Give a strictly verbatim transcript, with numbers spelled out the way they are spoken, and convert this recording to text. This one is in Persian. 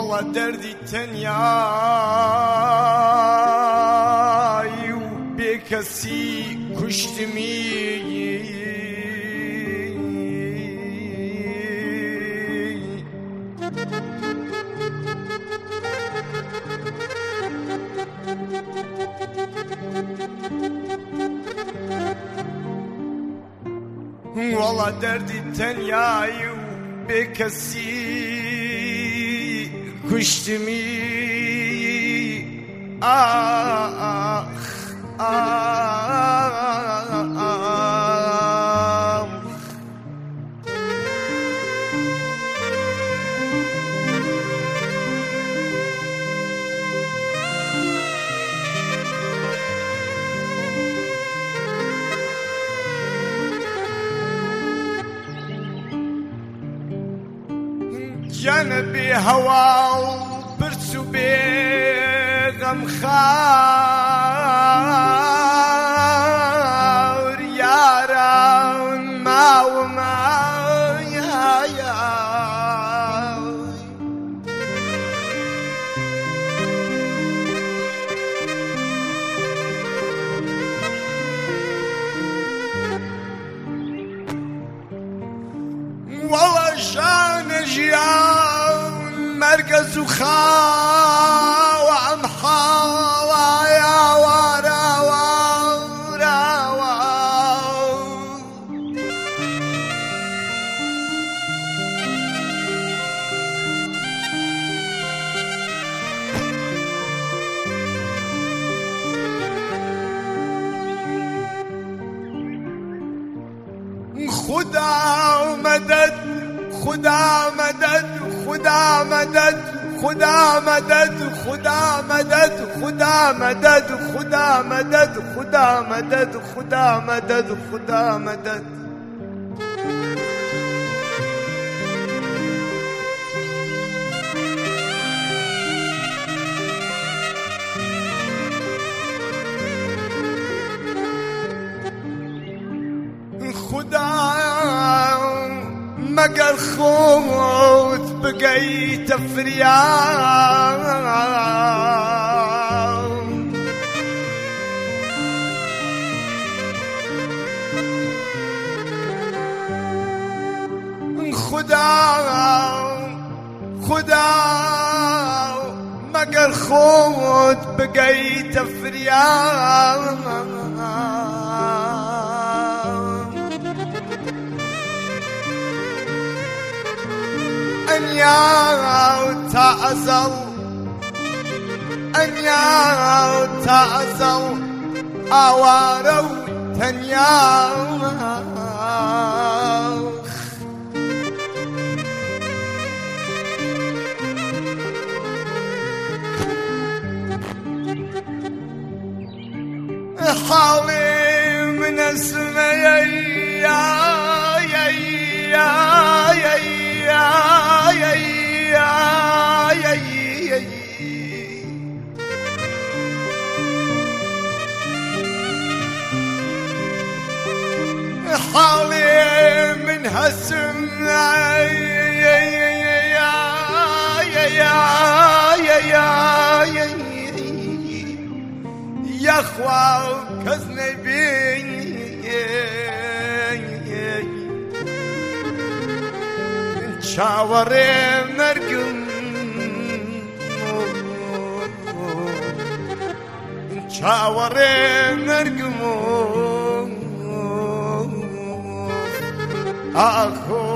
والله دردي تنياي وبكسي كشتمي والله دردي تنياي وبكسي كشتمي آخ آخ جنبي هوا وبرسو بغم خاور يارا ما وما يا يا والله شان جيان مركز وخاو عم حاوى يا ورا ورا خدا مدد خدا مدد خدا مدد خدا مدد خدا مدد خدا مدد خدا مدد خدا مدد خدا مدد خدا مدد خدا مقر خوت بقيت فريان خدا خدا مقر خوت بقيت فريان أنيا وتعزل أنيا وتعزل أوارو تنيا حالي من اسمي يا يا يا يا يا يا يا يا حالي من هالسم يا يا يا يا يا يا يا اخوة كذنبين شاوري مرقم شاوري مرقم اخو